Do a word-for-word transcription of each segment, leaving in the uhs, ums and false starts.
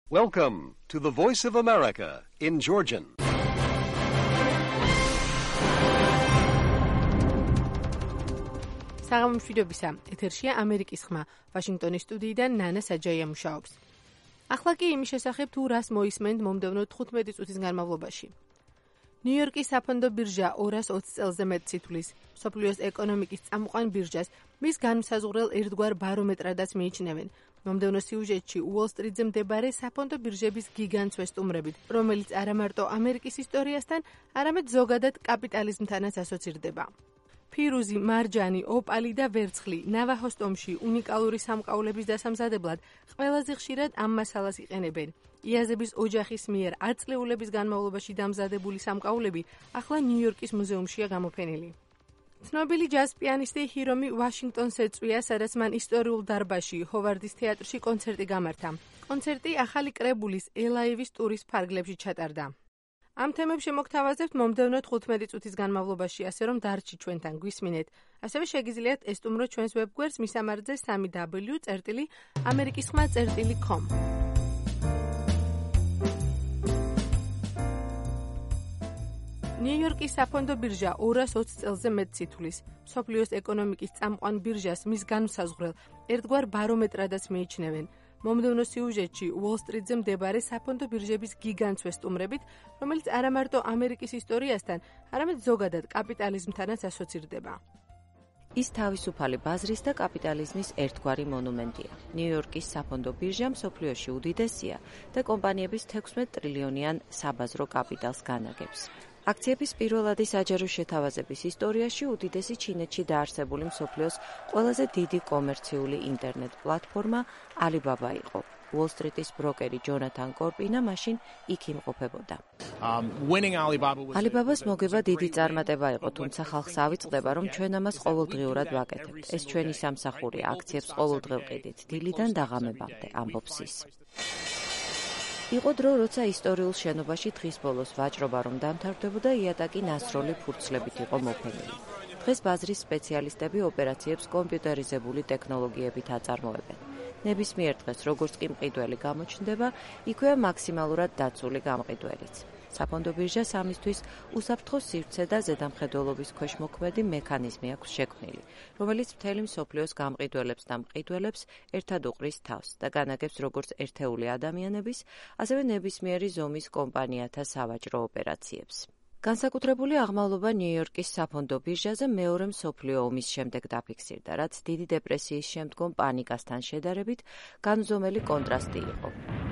Welcome to the Voice of America in Georgian. საღამომშვიდობისა, ეთერშია ამერიკის ხმა, ვაშინგტონის სტუდიიდან ნანა საჯაია მუშაობს. ახლა კი იმის შესახებ თუ რას მოისმენთ მომდევნო თხუთმეტი წუთის განმავლობაში. ნიუ-იორკის საფონდო ბირჟა ორას ოცი წელზე მეტ ცითვლის, მსოფლიოს ეკონომიკის წამყვან ბირჟას, მის განმსაზღვრელ ერთგვარ ბარომეტრადაც მიიჩნევენ. მომდევნო სიუჟეტში უოლ-სტრიტზე მდებარე საფონდო ბირჟების გიგანტს ვესტუმრებით, რომელიც არა მარტო ამერიკის ისტორიასთან, არამედ ზოგადად კაპიტალიზმთანაც ასოცირდება. ფირუზი, მარჯანი, ოპალი და ვერცხლი ნავაჰოს ტომში უნიკალური სამკაულების დასამზადებლად ყველაზე ხშირად ამ მასალას იყენებენ. იაზების ოჯახის მიერ ათწლეულების განმავლობაში დამზადებული სამკაულები ახლა ნიუ-იორკის მუზეუმშია გამოფენილი. ცნობილი ჯაზ პიანისტი ჰირომი ვაშინგტონს ეწვია, სადაც მან ისტორიულ დარბაზში ჰოვარდის თეატრში კონცერტი გამართა. კონცერტი ახალი კრებულის ელაევის ტურის ფარგლებში ჩატარდა. ამ თემებს შემოგთავაზებთ მომდევნო თხუთმეტი წუთის განმავლობაში, ასე რომ დარჩი ჩვენთან გვისმინეთ. ასევე შეგიძლიათ ესტუმროთ ჩვენს ვებგვერდს მისამართზე სამი დაბლიუ წერტილი ამერიკის ხმა წერტილი com. ნიუ-იორკის საფონდო ბირჟა ორას ოცი წელზე მეტ ცითვლის, მსოფლიოს ეკონომიკის წამყვან ბირჟას მის განმსაზღვრელ ერთგვარ ბარომეტრადაც მიიჩნევენ. მომდევნო სიუჟეტში უოლ-სტრიტზე მდებარე საფონდო ბირჟების გიგანტს ვესტუმრებით, რომელიც არა მარტო ამერიკის ისტორიასთან, არამედ ზოგადად კაპიტალიზმთანაც ასოცირდება. ის თავისუფალი ბაზრის და კაპიტალიზმის ერთგვარი მონუმენტია. ნიუ-იორკის საფონდო ბირჟა მსოფლიოში უდიდესია და კომპანიების თექვსმეტ ტრილიონიან საბაზრო კაპიტალს განაგებს. აქციების პირველადი საჯარო შეთავაზების ისტორიაში უდიდესი ჩინეთში დაარსებული მსოფლიოს ყველაზე დიდი კომერციული ინტერნეტ პლატფორმა Alibaba იყო. უოლ-სტრიტის ბროკერი ჯონათან კორპინა მაშინ იქ იმყოფებოდა. Alibaba-ს მოგება დიდი წარმატება იყო, თუმცა ხალხს ავიწყდება, რომ ჩვენ ამას ყოველდღიურად ვაკეთებთ. ეს ჩვენი სამსახურია, აქციებს ყოველდღე ვყიდით, დილიდან დაღამებამდე, ამბობს ის. იყო დრო, როცა ისტორიულ შენობაში დღის ბოლოს ვაჭრობა რომ დამთავრდებოდა, იატაკი ნასროლი ფურცლებით იყო მოფენილი. დღეს ბაზრის სპეციალისტები ოპერაციებს კომპიუტერიზებული ტექნოლოგიებით აწარმოებენ. ნებისმიერ დღეს, როგორც კი მყიდველი გამოჩნდება, იქვეა მაქსიმალურად დაცული გამყიდველიც. საფონდო ბირჟას ამისთვის უსაფრთხო სივრცე და ზედამხედველობის ქვეშ მოქმედი მექანიზმი აქვს შექმნილი, რომელიც მთელი მსოფლიოს გამყიდველებს და მყიდველებს ერთად უყრის თავს და განაგებს როგორც ერთეული ადამიანების, ასევე ნებისმიერი ზომის კომპანიათა სავაჭრო ოპერაციებს. განსაკუთრებული აღმავლობა ნიუ-იორკის საფონდო ბირჟაზე მეორე მსოფლიო ომის შემდეგ დაფიქსირდა, რაც დიდი დეპრესიის შემდგომ პანიკასთან შედარებით განუზომელი კონტრასტი იყო.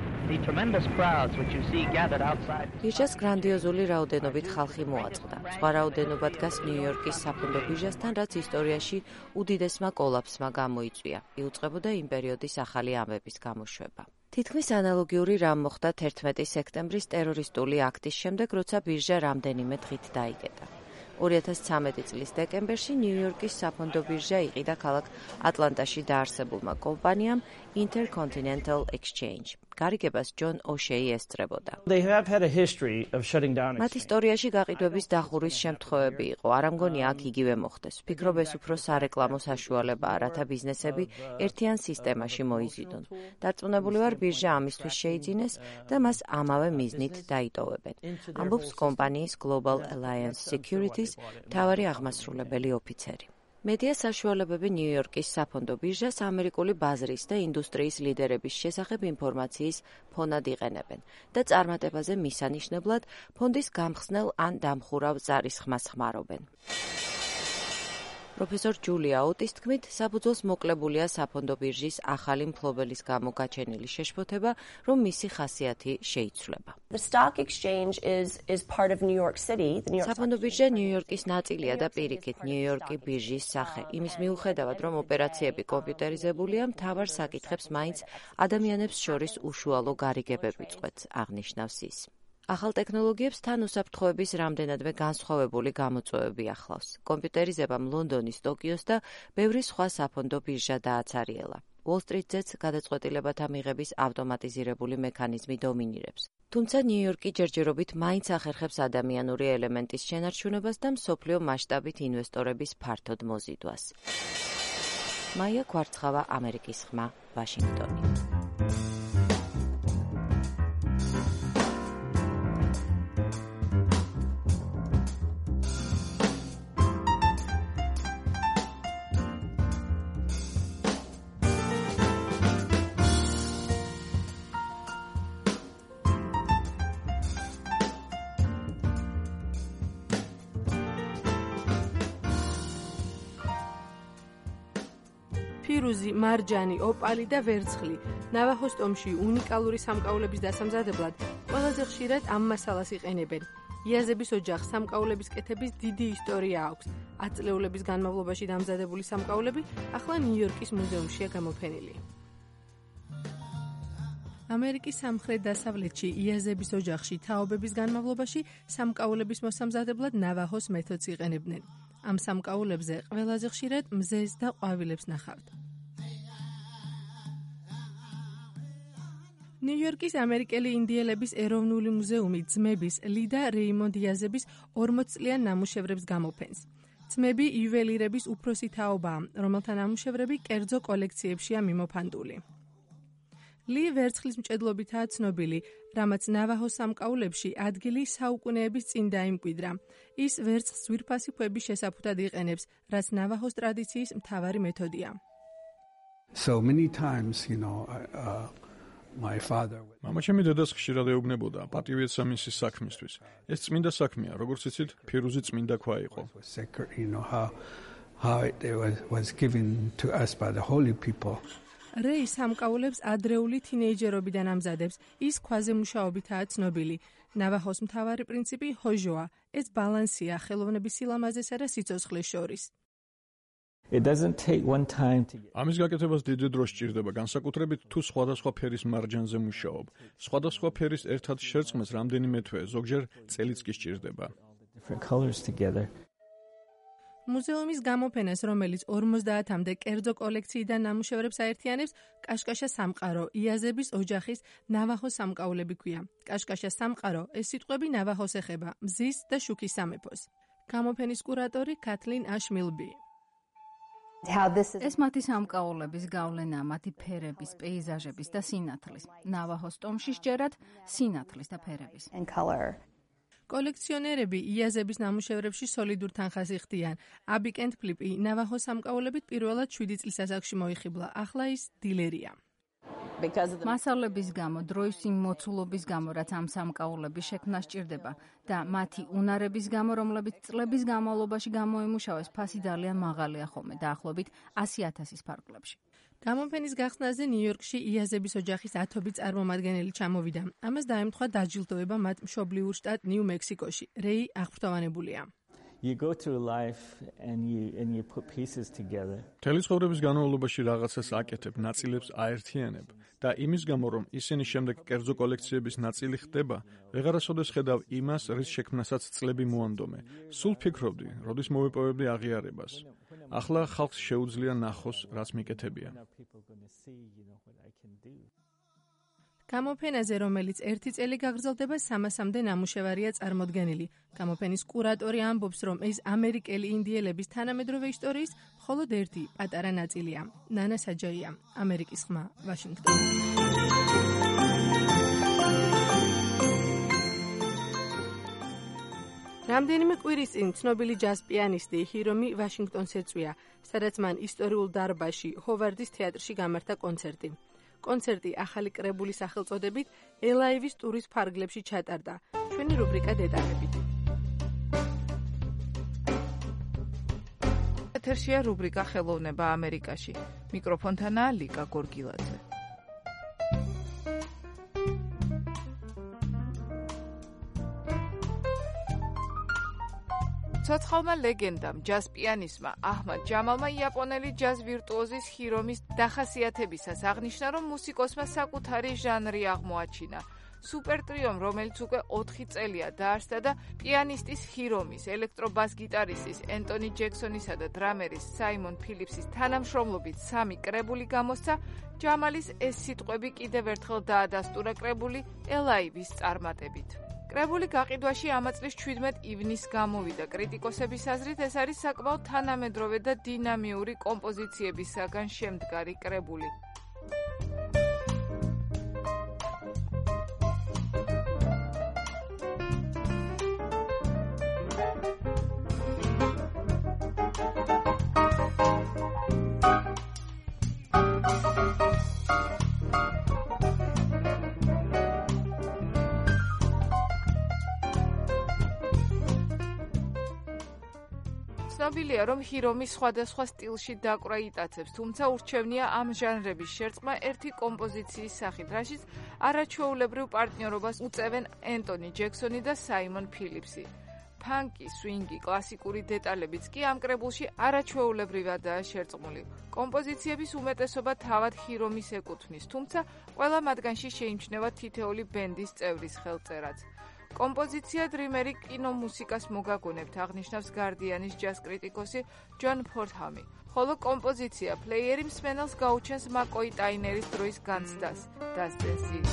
ბირჟას გრანდიოზული რაოდენობით ხალხი მოაწყდა. სხვა რაოდენობა დგას ნიუ-იორკის საფონდო ბირჟასთან, რაც ისტორიაში უდიდესმა კოლაფსმა გამოიწვია. იუწყებოდა იმ პერიოდის ახალი ამბების გამოშვება. თითქმის ანალოგიური რამ მოხდა თერთმეტი სექტემბრის ტერორისტული აქტის შემდეგ, როცა ბირჟა რამდენიმე დღით დაიკეტა. ორი ათას ცხრამეტი წლის დეკემბერში ნიუ-იორკის საფონდო ბირჟა იყიდა ქალაქ ატლანტაში დაარსებულმა კომპანიამ Intercontinental Exchange. გარიგებას ჯონ ოშეი ესწრებოდა. მათ ისტორიაში გაყიდვების დახურვის შემთხვევები იყო. არ ამგონია აქ იგივე მოხდეს. ვფიქრობ, ეს უფრო სარეკლამო საშუალებაა, რათა ბიზნესები ერთიან სისტემაში მოიზიდონ. დარწმუნებული ვარ, ბირჟა ამისთვის შეიძინეს და მას ამავე მიზნით დაიტოვებენ. ამბობს კომპანიის Global Alliance Securities მთავარი აღმასრულებელი ოფიცერი. მედია საშუალებები ნიუ-იორკის საფონდო ბირჟას ამერიკული ბაზრის და ინდუსტრიის ლიდერების შესახებ ინფორმაციის ფონად იყენებენ და წარმატებაზე მისანიშნებლად ფონდის გამხსნელ ან დამხურავ ზარისხმას ხმარობენ. პროფესორ ჯულია ოტის თქმით, საფუძველს მოკლებულია საფონდო ბირჟის ახალი მფლობელის გამო გაჩენილი შეშფოთება, რომ მისი ხასიათი შეიცვლება. საფონდო ბირჟა ნიუ-იორკის ნაწილია და პირიქით ნიუ-იორკი ბირჟის სახე. იმის მიუხედავად, რომ ოპერაციები კომპიუტერიზებულია, მთავარ საკითხებს მაინც ადამიანებს შორის უშუალო გარიგებები წყვეტს, აღნიშნავს ის. ახალ ტექნოლოგიებს თან უსაფრთხოების რამდენადმე განსხვავებული გამოწვევები ახლავს. კომპიუტერიზებამ ლონდონის, ტოკიოს და ბევრი სხვა საფონდო ბირჟა დააცარიელა. უოლ-სტრიტზეც გადაწყვეტილებათა მიღების ავტომატიზირებული მექანიზმი დომინირებს. თუმცა ნიუ-იორკი ჯერჯერობით მაინც ახერხებს ადამიანური ელემენტის შენარჩუნებას და მსოფლიო მასშტაბით ინვესტორების ფართოდ მოზიდვას. მაია კვარცხავა, ამერიკის ხმა, ვაშინგტონი. ფირუზი, მარჯანი, ოპალი და ვერცხლი. ნავაჰოს ტომში უნიკალური სამკაულების დასამზადებლად ყველაზე ხშირად ამ მასალას იყენებენ. იაზების ოჯახს სამკაულების კეთების დიდი ისტორია აქვს. ათწლეულების განმავლობაში დამზადებული სამკაულები ახლა ნიუ-იორკის მუზეუმშია გამოფენილი. ამერიკის სამხრეთ-დასავლეთში იაზების ოჯახში თაობების განმავლობაში სამკაულების მოსამზადებლად ნავაჰოს მეთოდს იყენებდნენ. ამ სამკაულებზე ყველაზე ხშირად მზეს და ყვავილებს ნახავთ. ნიუ-იორკის ამერიკელი ინდიელების ეროვნული მუზეუმი ძმების ალი და რეიმონდ იაზების ორმოც წლიან ნამუშევრებს გამოფენს. ძმები იუველირების უფროსი თაობაა, რომელთა ნამუშევრები კერძო კოლექციებშია მიმოფანტული. ალი ვერცხლის მჭედლობითაა ცნობილი, რამაც ნავაჰოს სამკაულებში ადგილი საუკუნეების წინ დაიმკვიდრა. ის ვერცხლს ძვირფასი ქვების შესაფუთად იყენებს, რაც ნავაჰოს ტრადიციის მთავარი მეთოდია. So many times, you know, uh, my father მამაჩემი დედას ხშირად ეუბნებოდა პატივიეცა მისის საქმისთვის. ეს წმინდა საქმეა, როგორც იცით, ფირუზი წმინდა ქვა იყო. was sacred, you know, how how it was was given to us by the holy people. რეი სამკაულებს ადრეული თინეიჯერობიდან ამზადებს, ის ქვაზე მუშაობითაა ცნობილი. ნავაჰოს მთავარი პრინციპი ჰოჟოა, ეს ბალანსია ხელოვნების სილამაზესა და სიცოცხლეს შორის. It doesn't take one time to get ამის გაკეთებას დიდი დრო სჭირდება, განსაკუთრებით თუ სხვადასხვა ფერის მარჯანზე მუშაობ. სხვადასხვა ფერის ერთად შერწყმას რამდენიმე თვე, ზოგჯერ წელიც კი სჭირდება. different colors together. მუზეუმის გამოფენას, რომელიც ორმოცდაათამდე კერძო კოლექციიდან ნამუშევრებს აერთიანებს, კაშკაშა სამყარო, იაზების ოჯახის ნავაჰოს სამკაულები ქვია. კაშკაშა სამყარო, ეს სიტყვები ნავაჰოს ეხება, მზის და შუქის სამეფოს. გამოფენის კურატორი კათლინ აშმილბი. ეს მათი სამკაულების გავლენა მათი ფერების, პეიზაჟების და სინათლის. ნავაჰოს ტომში სჯერათ სინათლის და ფერების. კოლექციონერები იაზების ნამუშევრებში სოლიდურ თანხას იხდიან. აბი კენტფლიპი ნავაჰოს სამკაულებით პირველად შვიდი წლის ასაკში მოიხიბლა. ახლა ის დილერია. მასალების გამო, დროის იმ მოცულობის გამო, რაც ამ სამკაულების შექმნა სჭირდება და მათი უნარების გამო, რომლებიც წლების განმავლობაში გამოიმუშავეს, ფასი ძალიან მაღალია ხოლმე, დაახლოებით ასი ათასის ფარგლებში. გამოფენის გახსნაზე ნიუ-იორკში იაზების ოჯახის ათობით წარმომადგენელი ჩამოვიდა. ამას დაემთხვა დაჯილდოება მათ მშობლიურ შტატ ნიუ-მექსიკოში. რეი აღფრთოვანებულია. You go through life and you and you put pieces together. მთელი ცხოვრების განმავლობაში რაღაცას აკეთებ, ნაწილებს აერთიანებ და იმის გამო, რომ ისინი შემდეგ კერძო კოლექციების ნაწილი ხდება, ვეღარასოდეს ხედავ იმას, რის შექმნასაც წლები მოანდომე. სულ ფიქრობდი, როდის მოვიპოვებდი აღიარებას. ახლა ხალხს შეუძლია ნახოს, რაც მიკეთებია. გამოფენაზე, რომელიც ერთი წელი გაგრძელდება, სამასამდე ნამუშევარია წარმოდგენილი. გამოფენის კურატორი ამბობს, რომ ეს ამერიკელი ინდიელების თანამედროვე ისტორიის მხოლოდ ერთი პატარა ნაწილია. ნანა საჯაია, ამერიკის ხმა, ვაშინგტონი. რამდენიმე კვირის წინ ცნობილი ჯაზ პიანისტი ჰირომი ვაშინგტონს ეწვია, სადაც მან ისტორიულ დარბაზში, ჰოვარდის თეატრში გამართა კონცერტი. კონცერტი ახალი კრებულის სახელწოდებით ელაივის ტურის ფარგლებში ჩატარდა. ჩვენი რუბრიკა დეტალებით. ეთერშია რუბრიკა ხელოვნება ამერიკაში. მიკროფონთანაა ლიკა გორგილაძე. ცოცხალმა ლეგენდამ, ჯაზ პიანისტმა აჰმად ჯამალმა იაპონელი ჯაზ ვირტუოზის ჰირომის დახასიათებისას აღნიშნა, რომ მუსიკოსმა საკუთარი ჟანრი აღმოაჩინა. სუპერტრიომ, რომელიც უკვე ოთხი წელია დაარსდა და პიანისტის ჰირომის, ელექტრობას გიტარისტის ენტონი ჯექსონისა და დრამერის საიმონ ფილიპსის თანამშრომლობით სამი კრებული გამოსცა, ჯამალის ეს სიტყვები კიდევ ერთხელ დაადასტურა კრებული ელაივის წარმატებით. კრებული გაყიდვაში ამა წლის ჩვიდმეტ ივნისს გამოვიდა. კრიტიკოსების აზრით ეს არის საკმაოდ თანამედროვე და დინამიური კომპოზიციებისაგან შემდგარი კრებული. ცნობილია, რომ ჰირომი სხვადასხვა სტილში დაკვრა იტაცებს, თუმცა ურჩევნია ამ ჟანრების შერწყმა ერთი კომპოზიციის სახით, რაშიც არაჩვეულებრივ პარტნიორობას უწევენ ენტონი ჯექსონი და საიმონ ფილიპსი. ფანკი, სვინგი, კლასიკური დეტალებიც კი ამ კრებულში არაჩვეულებრივადაა შერწყმული. კომპოზიციების უმეტესობა თავად ჰირომის ეკუთვნის, თუმცა ყველა მათგანში შეიმჩნევა თითოეული ბენდის წევრის ხელწერაც. კომპოზიცია დრიმერი კინომუსიკას მოგაგონებთ, აღნიშნავს გარდიანის ჯაზ კრიტიკოსი ჯონ ფორდჰამი. ხოლო კომპოზიცია პლეიერი მსმენელს გაუჩენს მაკოი ტაინერის დროის განცდას, დასძენს ის.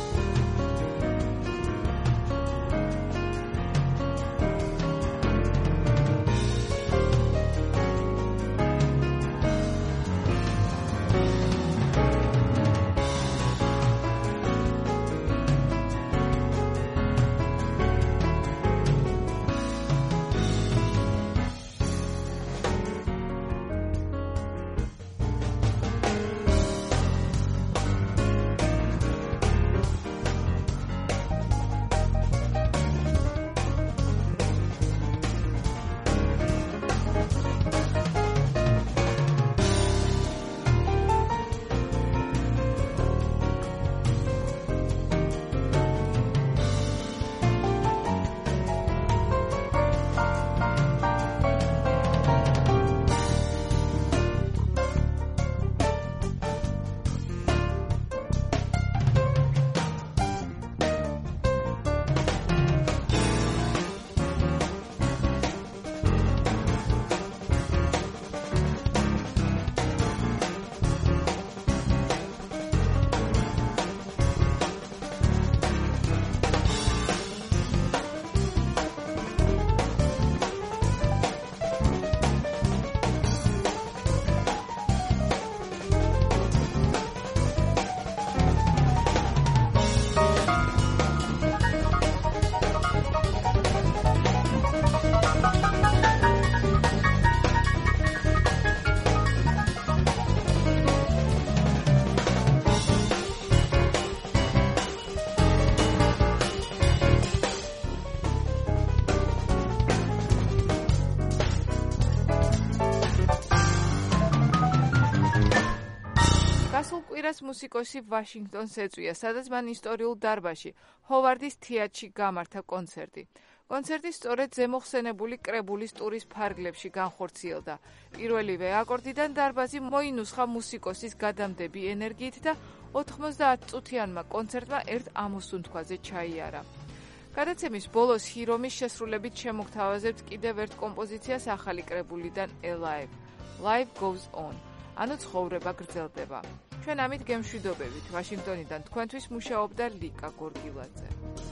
კვირას მუსიკოსი ვაშინგტონს ეწვია, სადაც მან ისტორიულ დარბაზში, ჰოვარდის თეატრში გამართა კონცერტი. კონცერტი სწორედ ზემოხსენებული კრებულის ტურის ფარგლებში განხორციელდა. პირველივე აკორდიდან დარბაზი მოინუსხა მუსიკოსის გადამდები ენერგიით და ოთხმოცდაათ წუთიანმა კონცერტმა ერთ ამოსუნთქვაზე ჩაიარა. გადაცემის ბოლოს ჰირომის შესრულებით შემოგთავაზებთ კიდევ ერთ კომპოზიციას ახალი კრებულიდან Alive, Life Goes On, ანუ ცხოვრება გრძელდება. ჩვენ ამით გემშვიდობებით. ვაშინგტონიდან თქვენთვის მუშაობდა ლიკა გორგილაძე.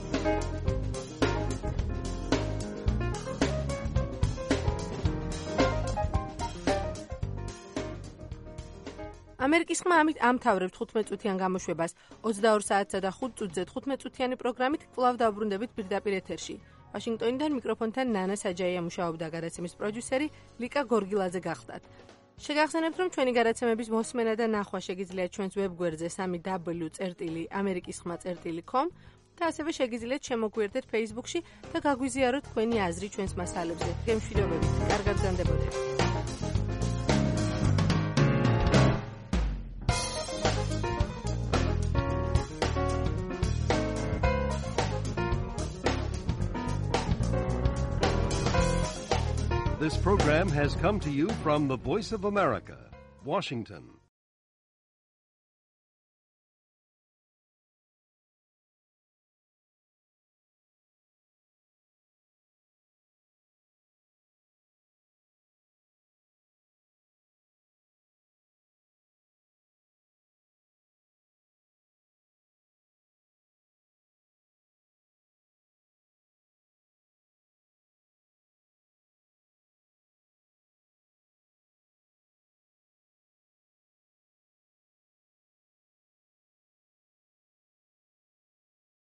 ამერიკის ხმა ამით ამთავრებთ თხუთმეტ წუთიან გამოშვებას. ოცდაორ საათსა და ხუთ წუთზე თხუთმეტ წუთიანი პროგრამით კვლავ დაუბრუნდებით პირდაპირ ეთერში. ვაშინგტონიდან მიკროფონთან ნანა საჯაია მუშაობდა, გადაცემის პროდიუსერი ლიკა გორგილაძე გახდათ. შეგახსენებთ, რომ ჩვენი გადაცემების მოსმენა და ნახვა შეგიძლიათ ჩვენს ვებგვერდზე სამი დაბლიუ წერტილი ამერიკის ხმა წერტილი com და ასევე შეგიძლიათ შემოგვიერთდეთ Facebook-ში და გაგვიზიაროთ თქვენი აზრი ჩვენს მასალებზე. გემშვიდობებით. კარგად გრძანდებოდეთ. This program has come to you from the Voice of America, Washington.